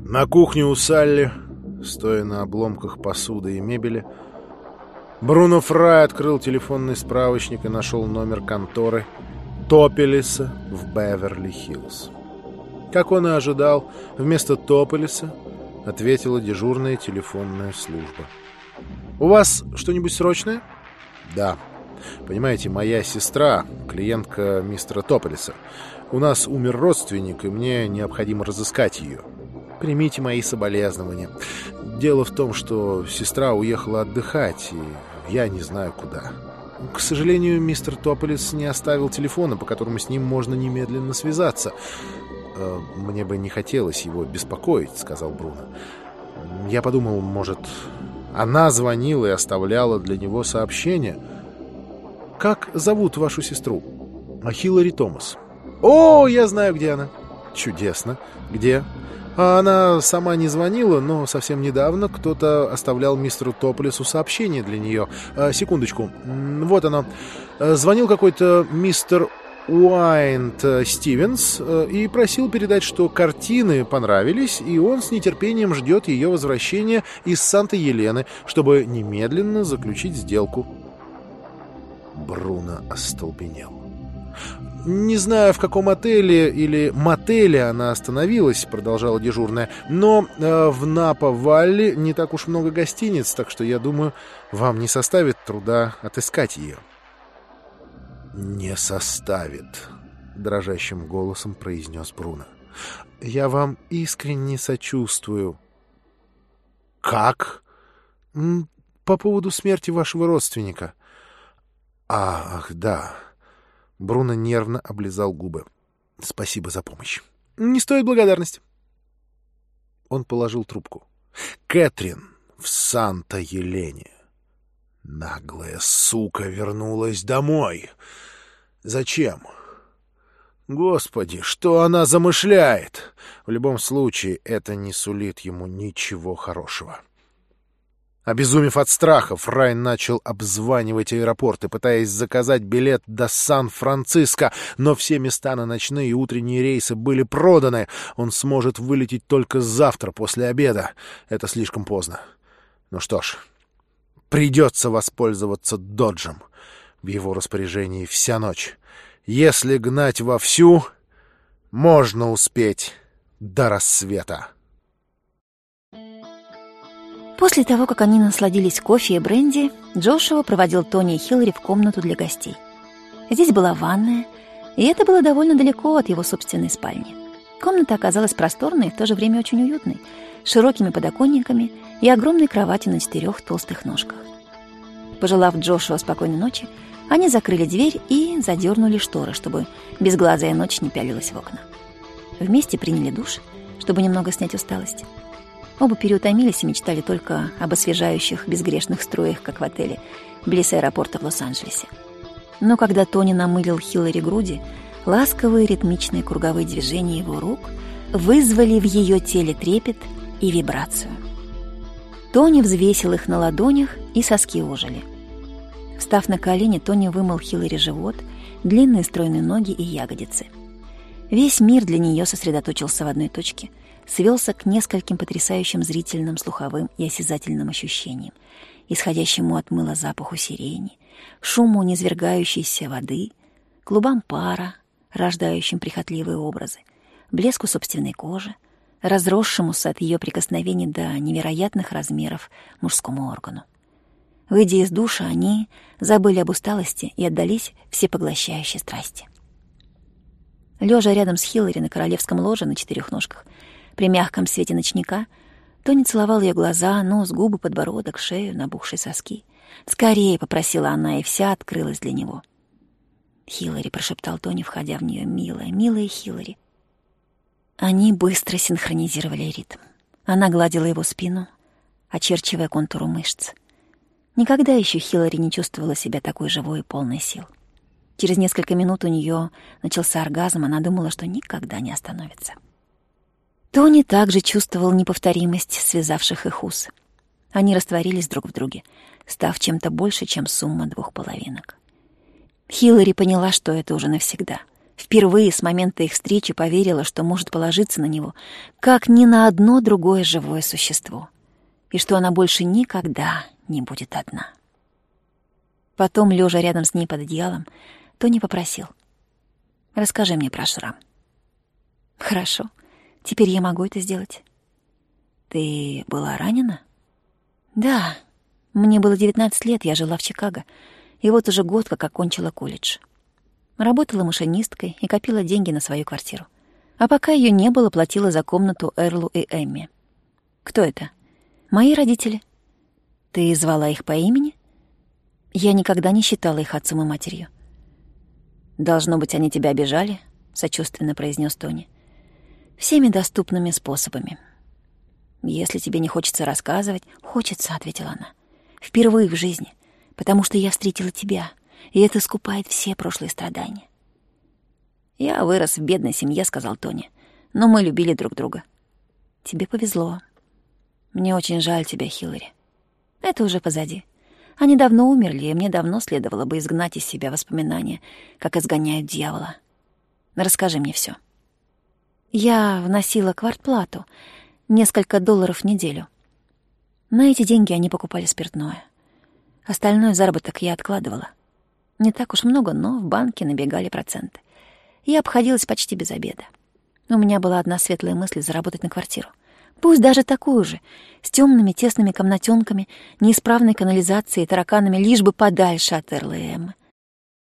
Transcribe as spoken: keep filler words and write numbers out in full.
На кухне у Салли, стоя на обломках посуды и мебели, Бруно Фрай открыл телефонный справочник и нашел номер конторы Топелиса в Беверли-Хиллз. Как он и ожидал, вместо Топелиса ответила дежурная телефонная служба. «У вас что-нибудь срочное?» «Да. Понимаете, моя сестра, клиентка мистера Топелиса. У нас умер родственник, и мне необходимо разыскать ее. Примите мои соболезнования. Дело в том, что сестра уехала отдыхать, и я не знаю куда. К сожалению, мистер Топелис не оставил телефона, по которому с ним можно немедленно связаться. Мне бы не хотелось его беспокоить», — сказал Бруно. «Я подумал, может, она звонила и оставляла для него сообщение. Как зовут вашу сестру?» «Хиллари Томас». «О, я знаю, где она». «Чудесно. Где?» А она сама не звонила, но совсем недавно кто-то оставлял мистеру Топелису сообщение для нее. А, секундочку. Вот оно. Звонил какой-то мистер Уайнт Стивенс и просил передать, что картины понравились, и он с нетерпением ждет ее возвращения из Санта-Елены, чтобы немедленно заключить сделку. Бруно остолбенел. «Не знаю, в каком отеле или мотеле она остановилась», — продолжала дежурная, «но э, в Напа-Валли не так уж много гостиниц, так что, я думаю, вам не составит труда отыскать ее». «Не составит», — дрожащим голосом произнес Бруно. «Я вам искренне сочувствую». «Как?» «По поводу смерти вашего родственника». «Ах, да». Бруно нервно облизал губы. «Спасибо за помощь». «Не стоит благодарности». Он положил трубку. «Кэтрин в Санта-Елене. Наглая сука вернулась домой. Зачем? Господи, что она замышляет? В любом случае, это не сулит ему ничего хорошего». Обезумев от страха, Фрай начал обзванивать аэропорты, пытаясь заказать билет до Сан-Франциско, но все места на ночные и утренние рейсы были проданы. Он сможет вылететь только завтра после обеда. Это слишком поздно. Ну что ж, придется воспользоваться доджем. В его распоряжении вся ночь. Если гнать вовсю, можно успеть до рассвета. После того, как они насладились кофе и бренди, Джошуа проводил Тони и Хиллари в комнату для гостей. Здесь была ванная, и это было довольно далеко от его собственной спальни. Комната оказалась просторной и в то же время очень уютной, с широкими подоконниками и огромной кроватью на четырех толстых ножках. Пожелав Джошуа спокойной ночи, они закрыли дверь и задернули шторы, чтобы безглазая ночь не пялилась в окна. Вместе приняли душ, чтобы немного снять усталость. Оба переутомились и мечтали только об освежающих безгрешных струях, как в отеле, близ аэропорта в Лос-Анджелесе. Но когда Тони намылил Хиллари груди, ласковые ритмичные круговые движения его рук вызвали в ее теле трепет и вибрацию. Тони взвесил их на ладонях, и соски ожили. Встав на колени, Тони вымыл Хиллари живот, длинные стройные ноги и ягодицы. Весь мир для нее сосредоточился в одной точке — свелся к нескольким потрясающим зрительным, слуховым и осязательным ощущениям, исходящему от мыла запаху сирени, шуму низвергающейся воды, клубам пара, рождающим прихотливые образы, блеску собственной кожи, разросшемуся от ее прикосновений до невероятных размеров мужскому органу. Выйдя из душа, они забыли об усталости и отдались всепоглощающей страсти. Лежа рядом с Хиллари на королевском ложе на четырех ножках, при мягком свете ночника, Тони целовал ее глаза, нос, губы, подбородок, шею, набухшие соски. «Скорее!» — попросила она, и вся открылась для него. «Хиллари!» — прошептал Тони, входя в нее. «Милая, милая Хиллари!» Они быстро синхронизировали ритм. Она гладила его спину, очерчивая контуру мышц. Никогда еще Хиллари не чувствовала себя такой живой и полной сил. Через несколько минут у нее начался оргазм, она думала, что никогда не остановится. Тони также чувствовал неповторимость связавших их уз. Они растворились друг в друге, став чем-то больше, чем сумма двух половинок. Хиллари поняла, что это уже навсегда. Впервые с момента их встречи поверила, что может положиться на него, как ни на одно другое живое существо, и что она больше никогда не будет одна. Потом, лежа рядом с ней под одеялом, Тони попросил: «Расскажи мне про шрам». «Хорошо, теперь я могу это сделать». «Ты была ранена?» «Да, мне было девятнадцать лет, я жила в Чикаго, и вот уже год как окончила колледж. Работала машинисткой и копила деньги на свою квартиру. А пока ее не было, платила за комнату Эрлу и Эмми». «Кто это?» «Мои родители». «Ты звала их по имени?» «Я никогда не считала их отцом и матерью». «Должно быть, они тебя обижали?» — сочувственно произнес Тони. «Всеми доступными способами». «Если тебе не хочется рассказывать...» «Хочется», — ответила она. «Впервые в жизни, потому что я встретила тебя, и это искупает все прошлые страдания». «Я вырос в бедной семье», — сказал Тони, — «но мы любили друг друга». «Тебе повезло». «Мне очень жаль тебя, Хиллари». «Это уже позади. Они давно умерли, и мне давно следовало бы изгнать из себя воспоминания, как изгоняют дьявола. Расскажи мне все». «Я вносила квартплату, несколько долларов в неделю. На эти деньги они покупали спиртное. Остальной заработок я откладывала. Не так уж много, но в банке набегали проценты. Я обходилась почти без обеда. У меня была одна светлая мысль — заработать на квартиру. Пусть даже такую же, с темными тесными комнатенками, неисправной канализацией и тараканами, лишь бы подальше от Эрла и Эммы.